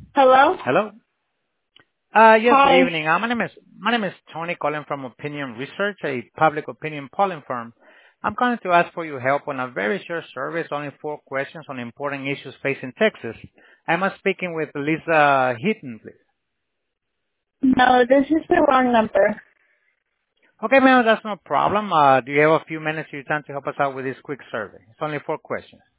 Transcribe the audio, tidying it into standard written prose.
Hello? Hello. Yes, good Hi. evening. My name is Tony, calling from Opinion Research, a public opinion polling firm. I'm calling to ask for your help on a very short survey. It's only 4 questions on important issues facing Texas. Am I speaking with Lisa Heaton, please? No, this is the wrong number. Okay, ma'am, that's no problem. Do you have a few minutes of your time to help us out with this quick survey? It's only 4 questions.